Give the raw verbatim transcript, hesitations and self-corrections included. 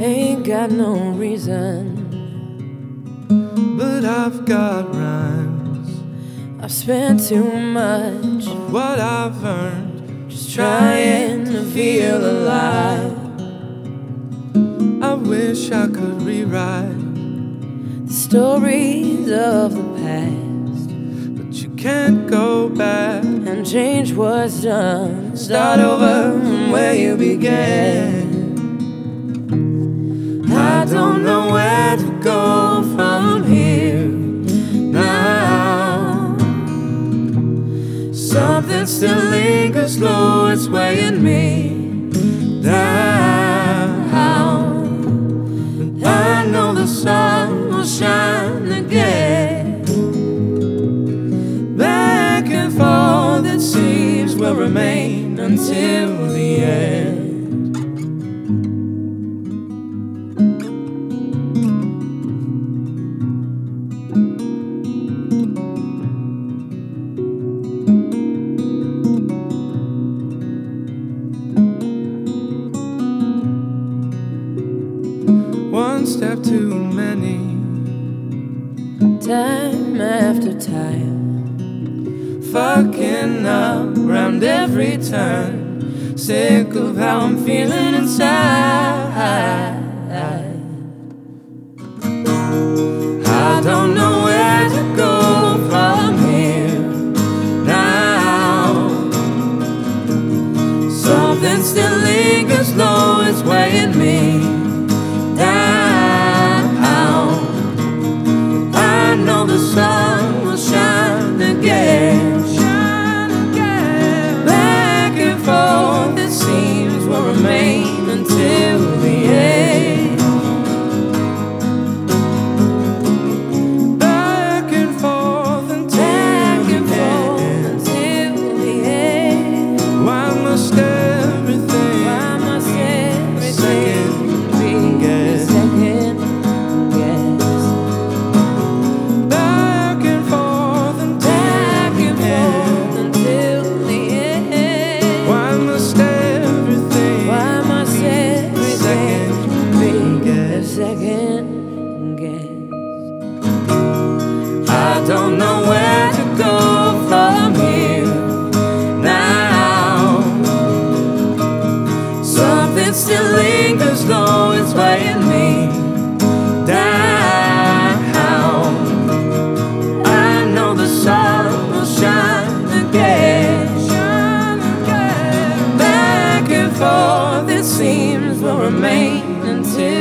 Ain't got no reason, but I've got rhymes. I've spent too much of what I've earned, just trying to feel alive. I wish I could rewrite the stories of the past, but you can't go back and change what's done. Start over from where you began. I don't know where to go from here now. Something still lingers low, it's weighing me down. And I know the sun will shine again. Back and forth it seems will remain until the end. One step too many, time after time, fucking up round every turn. Sick of how I'm feeling inside. I don't know where to go from here now. Something still lingers low, it's weighing me down. I know the sun will shine again. Shine again. Back and forth it seems will remain until the end. Back and forth until back and the forth end. until the end. Why must everything Why must be a everything second be guess? a second guess? Back and forth Back until and the end. forth until the end. Why must everything Why must be a everything second be a guess? second guess? I don't know where to go from here now. Something still lingers low, it's weighing me down. I know the sun will shine again. Back and forth it seems will remain until